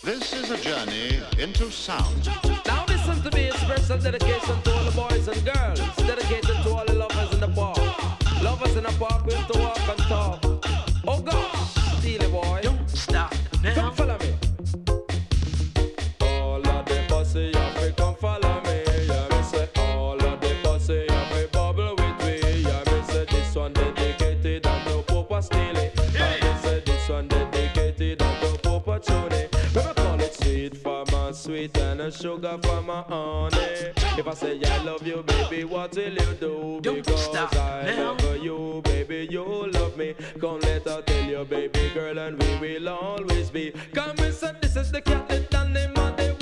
This is a journey into sound. Now listen to me, a special dedication to all the boys and girls. Dedicated to all the lovers in the park. Lovers in the park, we have to walk and talk. Oh gosh, Steely boy, don't stop now. Come follow me. All of the bossy, you come follow me. Yeah, me say all of the bossy, you bubble with me. Yeah, me say this one dedicated and no Papa Steely. Yeah, me say this one dedicated and no Papa Tony. Sweet for my sweet and a sugar for my honey. If I say I love you, baby, what will you do? Don't Because stop I now. love you, baby, you love me. Come let her tell you, baby girl, and we will always be. Come and say this is the cat that done the money.